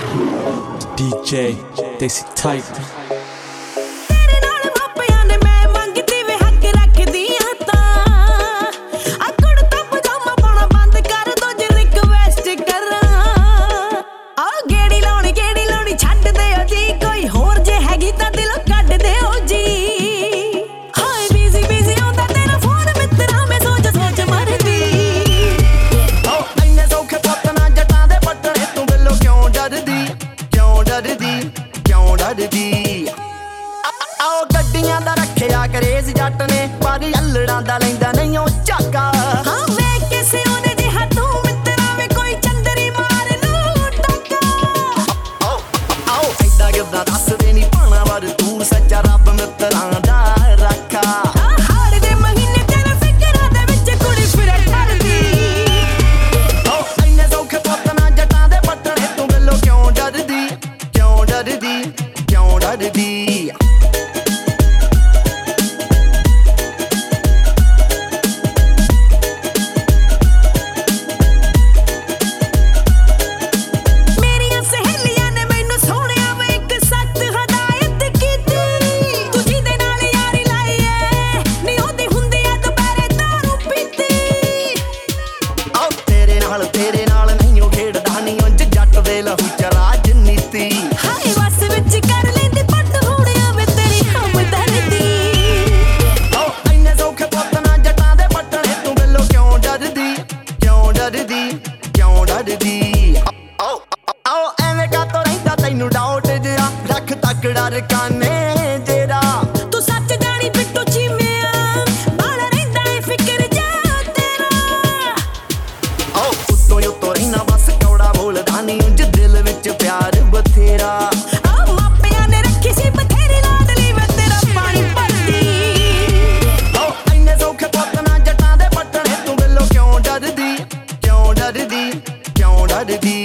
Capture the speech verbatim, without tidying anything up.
D J Desi Type आओ गड्डियां दा रखिया करेज जट ने पर अल्लड़ां दा लैंदा नहीं ओ झाका हां मैं किसे ओने जिहा तू मित्रा वे कोई चंदरी मार लू टक्का आओ आओ ऐदा गदा दस दे नी पाना वर तू सच्चा रब मित्रा दा रखा हाड़ दे महीने तेरे फिकरां दे विच कुड़ी फिरे करदी आओ इन्ने सौखे पुੱਤ ना जटां दे पटणे तू गल्लो क्यों डरदी क्यों डरदी क्यों डरदी तेरे नाल नहीं ओ खेड़दा नी उंज जट दे लहू च राजनीति हाय बस विच कर लेंदी पट होड़िया वे तेरी हमदर्दी ओ इन्ने सौखे पुੱਤ ना जटां दे पटणे तू गल्लो क्यों डरदी क्यों डरदी क्यों डरदी ओ ओ एवें का तो रहिंदा तैनू डाउट जिहा रख तकड़ा रकाने जेरा तू सच जानी बिट्टू चीमिया बाल रहिंदा ए फिकर जा तेरा ओ यो तो रहीना बस कौड़ा बोलदा नी उंज दिल विच प्यार बथेरा आ मापियां ने रखी सी बथेरी लाडली वे तेरा पानी भरदी ओ इन्ने सौखे पुੱਤ ना जटां दे पटणे तू गल्लो क्यों डरदी क्यों डरदी क्यों डरदी